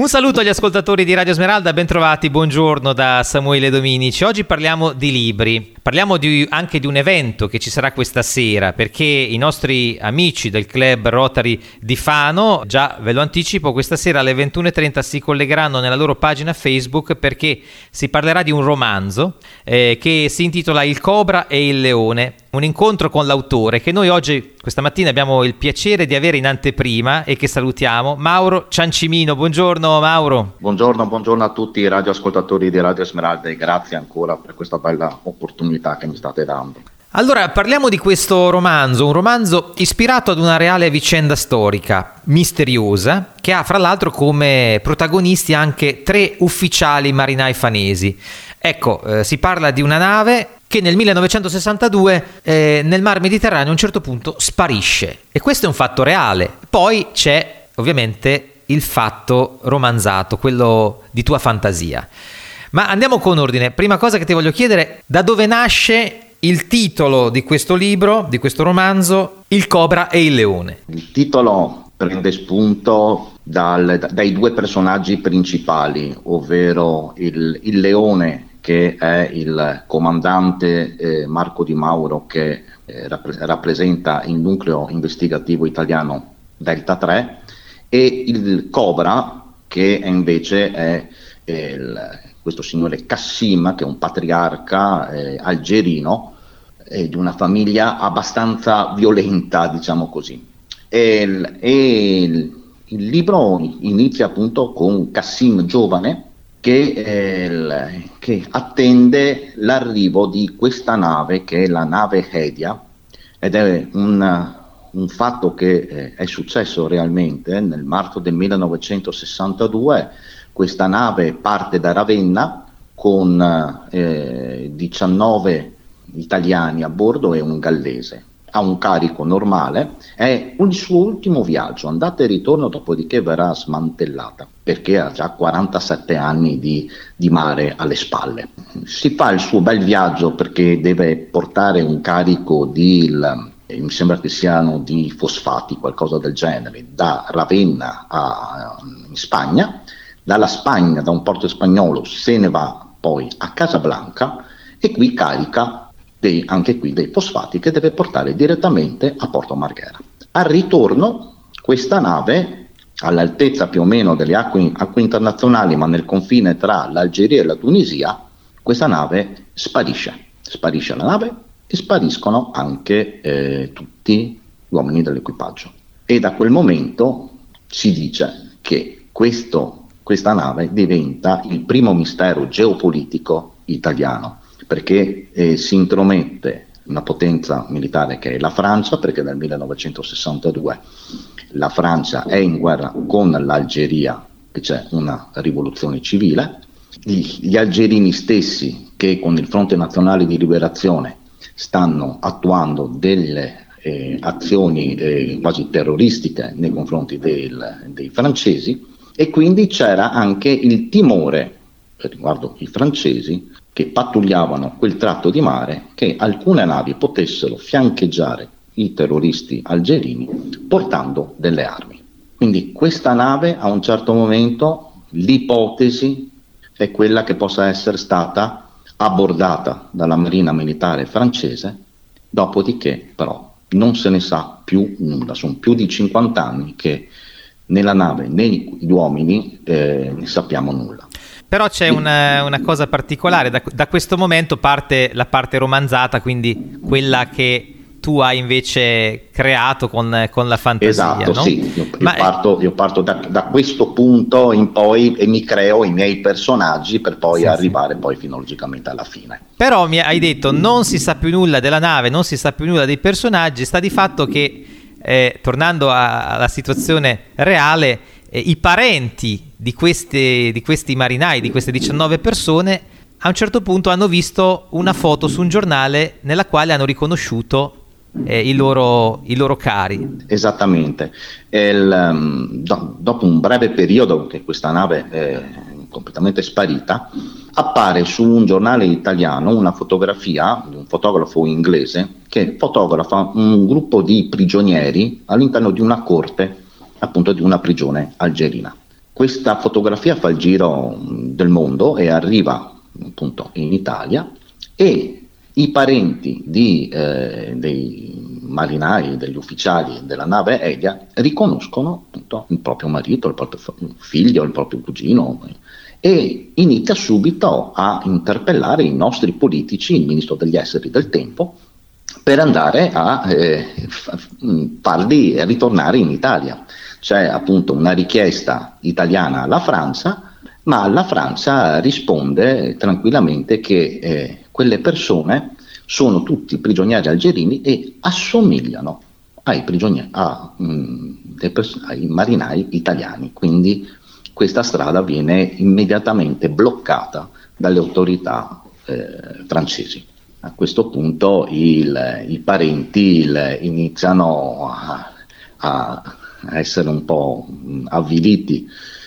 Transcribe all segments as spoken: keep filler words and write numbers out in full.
Un saluto agli ascoltatori di Radio Smeralda, bentrovati, buongiorno da Samuele Dominici. Oggi parliamo di libri, parliamo di, anche di un evento che ci sarà questa sera, perché i nostri amici del Club Rotary di Fano, già ve lo anticipo, questa sera alle ventuno e trenta si collegheranno nella loro pagina Facebook perché si parlerà di un romanzo eh, che si intitola Il Cobra e il Leone, un incontro con l'autore che noi oggi, questa mattina, abbiamo il piacere di avere in anteprima e che salutiamo, Mauro Ciancimino. Buongiorno Mauro. Buongiorno, buongiorno a tutti i radioascoltatori di Radio Smeralda e grazie ancora per questa bella opportunità che mi state dando. Allora, parliamo di questo romanzo, un romanzo ispirato ad una reale vicenda storica, misteriosa, che ha fra l'altro come protagonisti anche tre ufficiali marinai fanesi. Ecco, eh, si parla di una nave che nel millenovecentosessantadue eh, nel Mar Mediterraneo a un certo punto sparisce, e questo è un fatto reale. Poi c'è ovviamente il fatto romanzato, quello di tua fantasia. Ma andiamo con ordine. Prima cosa che ti voglio chiedere, da dove nasce il titolo di questo libro, di questo romanzo, Il Cobra e il Leone? Il titolo prende spunto dal, dai due personaggi principali, ovvero il, il leone, che è il comandante eh, Marco Di Mauro, che eh, rappre- rappresenta il nucleo investigativo italiano Delta tre, e il Cobra, che è invece è eh, il, questo signore Cassim, che è un patriarca eh, algerino eh, di una famiglia abbastanza violenta, diciamo così. E, il, e il, il libro inizia appunto con Cassim giovane, Che, eh, che attende l'arrivo di questa nave, che è la nave Hedia, ed è un, un fatto che eh, è successo realmente nel marzo del millenovecentosessantadue. Questa nave parte da Ravenna con eh, diciannove italiani a bordo e un gallese. Ha un carico normale, è il suo ultimo viaggio, andata e ritorno, dopodiché verrà smantellata perché ha già quarantasette anni di, di mare alle spalle. Si fa il suo bel viaggio perché deve portare un carico di, il, mi sembra che siano di fosfati, qualcosa del genere, da Ravenna a, in Spagna. Dalla Spagna, da un porto spagnolo, se ne va poi a Casablanca e qui carica Dei, anche qui dei fosfati che deve portare direttamente a Porto Marghera. Al ritorno questa nave, all'altezza più o meno delle acque, acque internazionali, ma nel confine tra l'Algeria e la Tunisia, questa nave sparisce. Sparisce la nave e spariscono anche eh, tutti gli uomini dell'equipaggio. E da quel momento si dice che questo, questa nave diventa il primo mistero geopolitico italiano, perché eh, si intromette una potenza militare che è la Francia, perché nel millenovecentosessantadue la Francia è in guerra con l'Algeria e c'è una rivoluzione civile. Gli, gli algerini stessi, che con il Fronte Nazionale di Liberazione stanno attuando delle eh, azioni eh, quasi terroristiche nei confronti del, dei francesi, e quindi c'era anche il timore riguardo i francesi che pattugliavano quel tratto di mare, che alcune navi potessero fiancheggiare i terroristi algerini portando delle armi. Quindi questa nave, a un certo momento, l'ipotesi è quella che possa essere stata abbordata dalla marina militare francese, dopodiché però non se ne sa più nulla. Sono più di cinquanta anni che nella nave né gli uomini eh, ne sappiamo nulla. Però c'è una, una cosa particolare, da, da questo momento parte la parte romanzata, quindi quella che tu hai invece creato con, con la fantasia. Esatto, no? sì, io, Ma io parto, io parto da, da questo punto in poi e mi creo i miei personaggi per poi sì, arrivare sì. poi fino logicamente alla fine. Però mi hai detto non si sa più nulla della nave, non si sa più nulla dei personaggi, sta di fatto che, eh, tornando a, alla situazione reale, eh, i parenti di questi, di questi marinai, di queste diciannove persone, a un certo punto hanno visto una foto su un giornale nella quale hanno riconosciuto eh, i, loro, i loro cari. Esattamente. Il, um, do, dopo un breve periodo che questa nave è completamente sparita, appare su un giornale italiano una fotografia di un fotografo inglese che fotografa un gruppo di prigionieri all'interno di una corte, appunto di una prigione algerina. Questa fotografia fa il giro del mondo e arriva appunto in Italia, e i parenti di, eh, dei marinai, degli ufficiali della nave Elia riconoscono appunto il proprio marito, il proprio figlio, il proprio cugino, e inizia subito a interpellare i nostri politici, il ministro degli esteri del tempo, per andare a eh, farli ritornare in Italia. C'è appunto una richiesta italiana alla Francia, ma la Francia risponde tranquillamente che eh, quelle persone sono tutti prigionieri algerini e assomigliano ai, prigionieri, a, mh, pers- ai marinai italiani, quindi questa strada viene immediatamente bloccata dalle autorità eh, francesi. A questo punto il, i parenti il, iniziano a, a essere un po' avviliti,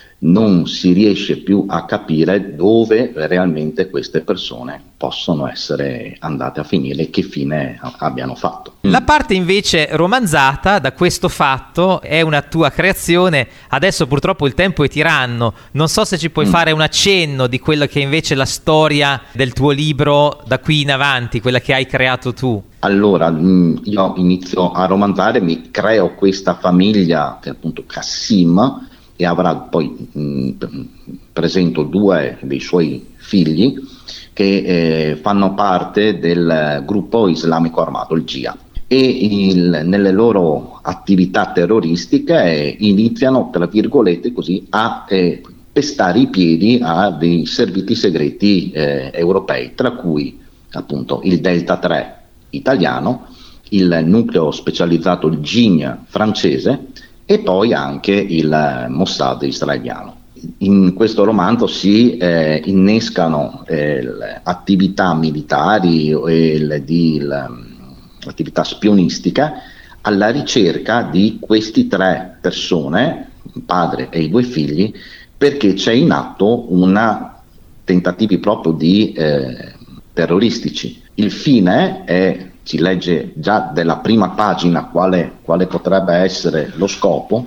non si riesce più a capire dove realmente queste persone possono essere andate a finire e che fine abbiano fatto. La parte invece romanzata da questo fatto è una tua creazione. Adesso purtroppo il tempo è tiranno, non so se ci puoi mm. fare un accenno di quello che è invece la storia del tuo libro da qui in avanti, quella che hai creato tu. Allora, io inizio a romanzare, mi creo questa famiglia che è appunto Qassim, e avrà poi, mh, presento due dei suoi figli che eh, fanno parte del gruppo islamico armato, il G I A, e il, nelle loro attività terroristiche eh, iniziano, tra virgolette così, a eh, pestare i piedi a dei servizi segreti eh, europei, tra cui appunto il Delta tre italiano, il nucleo specializzato, il G I N francese, e poi anche il Mossad israeliano. In questo romanzo si eh, innescano eh, attività militari e di attività spionistica alla ricerca di questi tre persone, il padre e i due figli, perché c'è in atto una tentativi proprio di eh, terroristici. Il fine è, si legge già della prima pagina quale, quale potrebbe essere lo scopo,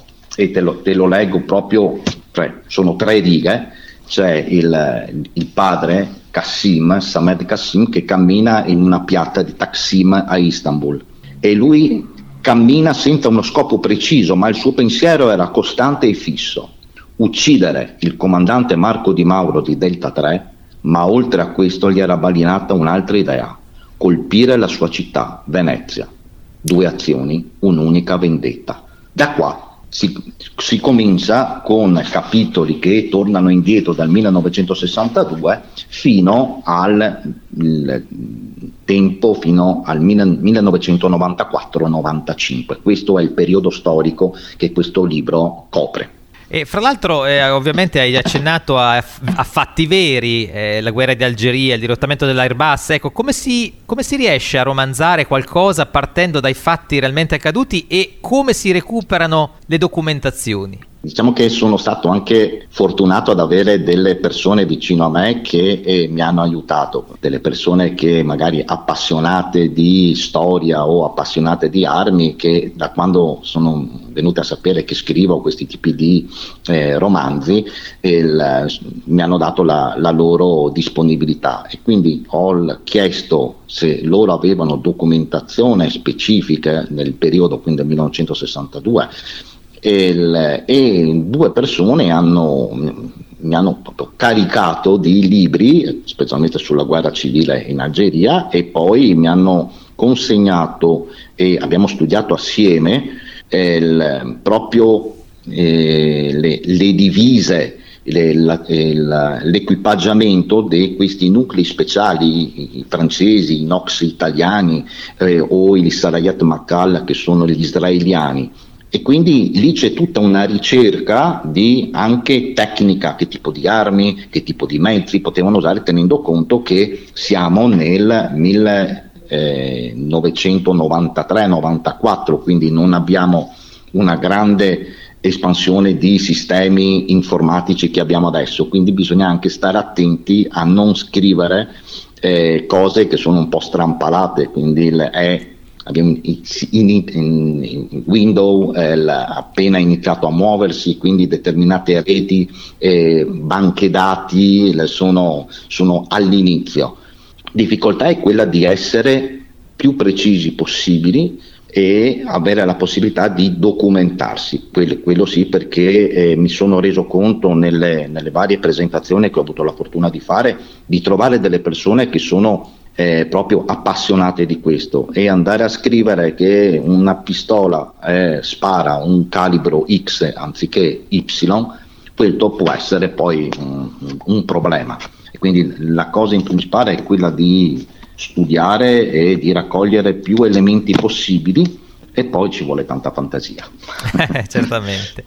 e te lo, te lo leggo proprio, cioè, sono tre righe. C'è il, il padre Qassim, Samed Qassim, che cammina in una piazza di Taksim a Istanbul, e lui cammina senza uno scopo preciso, ma il suo pensiero era costante e fisso: uccidere il comandante Marco Di Mauro di Delta tre, ma oltre a questo gli era balinata un'altra idea: colpire la sua città, Venezia. Due azioni, un'unica vendetta. Da qua si, si comincia con capitoli che tornano indietro dal millenovecentosessantadue fino al il, tempo, fino al millenovecentonovantaquattro novantacinque. Questo è il periodo storico che questo libro copre. E fra l'altro eh, ovviamente hai accennato a, a fatti veri, eh, la guerra di Algeria, il dirottamento dell'Airbus. Ecco, come si, come si riesce a romanzare qualcosa partendo dai fatti realmente accaduti, e come si recuperano le documentazioni? Diciamo che sono stato anche fortunato ad avere delle persone vicino a me che eh, mi hanno aiutato, delle persone che magari appassionate di storia o appassionate di armi, che da quando sono venute a sapere che scrivo questi tipi di eh, romanzi il, mi hanno dato la, la loro disponibilità, e quindi ho chiesto se loro avevano documentazione specifica nel periodo, quindi del millenovecentosessantadue. E, il, e due persone hanno, mi hanno proprio caricato di libri, specialmente sulla guerra civile in Algeria, e poi mi hanno consegnato, e abbiamo studiato assieme eh, il, proprio eh, le, le divise, le, la, il, l'equipaggiamento di questi nuclei speciali, i francesi, i N O X italiani eh, o i Sarayat Makal, che sono gli israeliani. E quindi lì c'è tutta una ricerca di anche tecnica, che tipo di armi, che tipo di mezzi potevano usare, tenendo conto che siamo nel millenovecentonovantatré novantaquattro, quindi non abbiamo una grande espansione di sistemi informatici che abbiamo adesso, quindi bisogna anche stare attenti a non scrivere eh, cose che sono un po' strampalate, quindi il, è abbiamo in, in, in Windows eh, appena iniziato a muoversi, quindi determinate reti, eh, banche dati sono, sono all'inizio. Difficoltà è quella di essere più precisi possibili e avere la possibilità di documentarsi, quello, quello sì, perché eh, mi sono reso conto nelle, nelle varie presentazioni che ho avuto la fortuna di fare, di trovare delle persone che sono eh, proprio appassionate di questo, e andare a scrivere che una pistola eh, spara un calibro X anziché Y, questo può essere poi un, un problema. E quindi la cosa principale è quella di studiare e di raccogliere più elementi possibili, e poi ci vuole tanta fantasia. Certamente.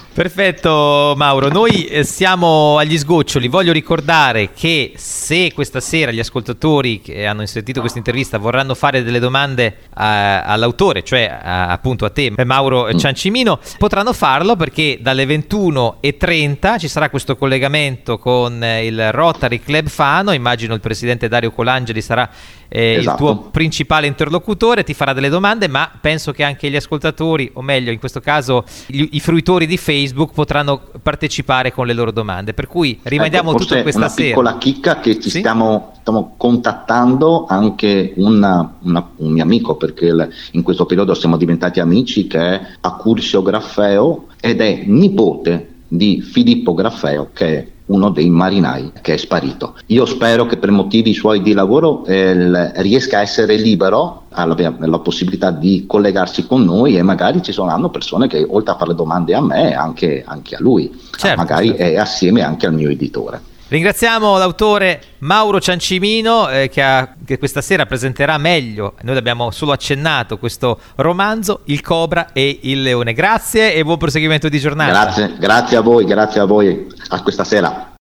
Perfetto Mauro, noi siamo agli sgoccioli. Voglio ricordare che se questa sera gli ascoltatori che hanno sentito questa intervista vorranno fare delle domande a, all'autore, cioè a, appunto a te Mauro Ciancimino, potranno farlo, perché dalle ventuno e trenta ci sarà questo collegamento con il Rotary Club Fano. Immagino il presidente Dario Colangeli sarà eh, esatto. il tuo principale interlocutore, ti farà delle domande, ma penso che anche gli ascoltatori, o meglio in questo caso gli, i fruitori di Facebook, potranno partecipare con le loro domande, per cui rimandiamo ecco, tutto questa una sera. Una piccola chicca che ci sì? stiamo, stiamo contattando anche una, una, un mio amico, perché il, in questo periodo siamo diventati amici, che è Accursio Graffeo ed è nipote di Filippo Graffeo, che è uno dei marinai che è sparito. Io spero che per motivi suoi di lavoro eh, riesca a essere libero, abbia la possibilità di collegarsi con noi, e magari ci saranno persone che oltre a fare domande a me anche, anche a lui, certo, magari certo. è assieme anche al mio editore. Ringraziamo l'autore Mauro Ciancimino eh, che, ha, che questa sera presenterà meglio, noi abbiamo solo accennato, questo romanzo, Il Cobra e il Leone. Grazie e buon proseguimento di giornata. Grazie, grazie a voi, grazie a voi, a questa sera.